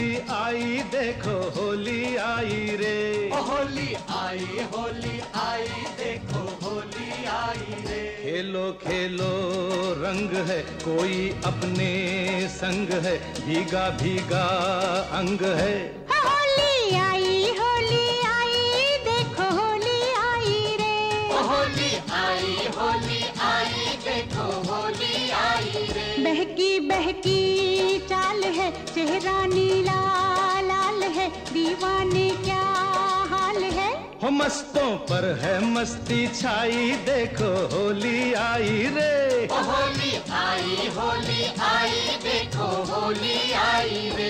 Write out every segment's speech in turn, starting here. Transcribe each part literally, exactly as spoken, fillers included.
होली आई देखो होली आई रे। होली आई होली आई देखो होली आई रे। खेलो खेलो रंग है कोई अपने संग है, भीगा भीगा अंग है। होली आई होली आई देखो होली आई रे। होली आई होली आई देखो होली आई रे। बहकी बहकी चाल है, चेहरा नीला लाल है, दीवाने क्या हाल है। हो मस्तों पर है मस्ती छाई देखो होली आई रे। होली आई होली आई देखो होली आई रे।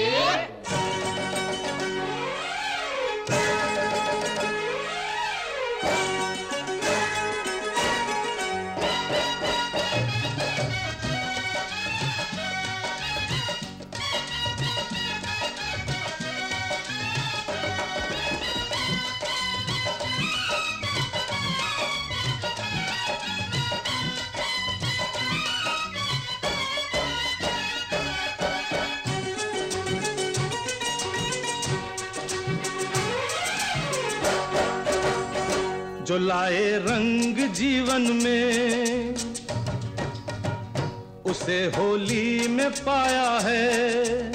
जो लाए रंग जीवन में उसे होली में पाया है।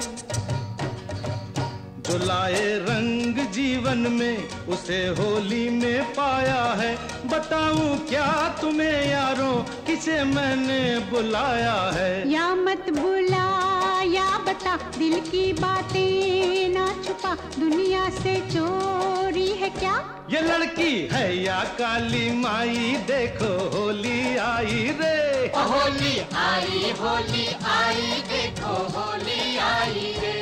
जो लाए रंग जीवन में उसे होली में पाया है। बताऊं क्या तुम्हें यारों किसे मैंने बुलाया है। या मत बुला या बता, दिल की बातें ना छुपा, दुनिया से चोरी है क्या। ये लड़की है या काली माई देखो होली आई रे। होली आई होली आई देखो होली आई रे।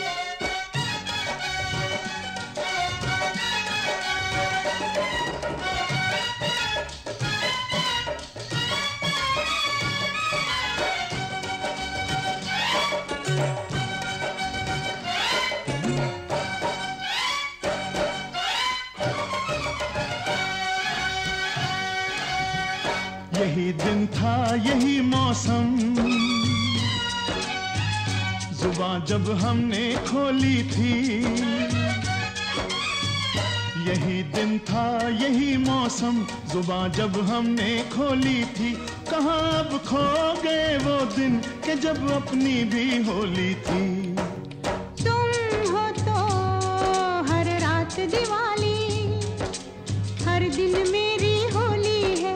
यही दिन था यही मौसम, जुबान जब हमने खोली थी। यही दिन था यही मौसम, जुबान जब हमने खोली थी। कहाँ अब खो गए वो दिन कि जब अपनी भी होली थी। तुम हो तो हर रात दिवाली, हर दिन मेरी होली है।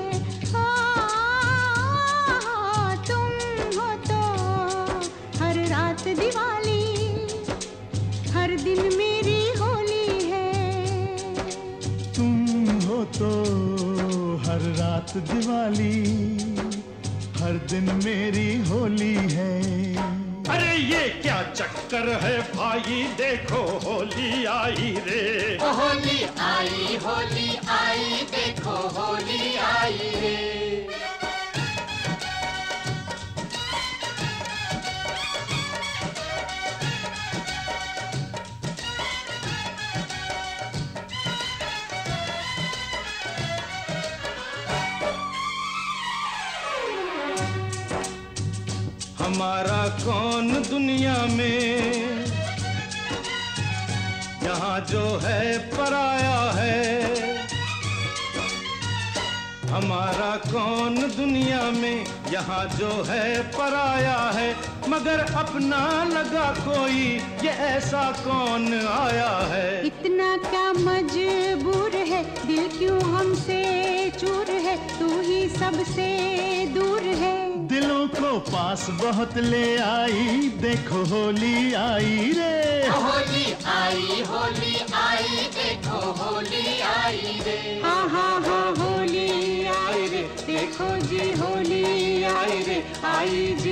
दिवाली हर दिन मेरी होली है। तुम हो तो हर रात दिवाली, हर दिन मेरी होली है। अरे ये क्या चक्कर है भाई देखो होली आई रे। होली आई होली आई देखो होली आई रे। हमारा कौन दुनिया में यहाँ जो है पराया है। हमारा कौन दुनिया में यहाँ जो है पराया है। मगर अपना लगा कोई ये ऐसा कौन आया है। इतना क्या मजबूर है दिल क्यों हमसे चूर है, तू ही सबसे दूर है। दिलों को पास बहुत ले आई देखो होली आई रे। होली आई होली आई देखो होली आई रे। हाँ हाँ हाँ होली आई रे, देखो जी होली आई रे, आई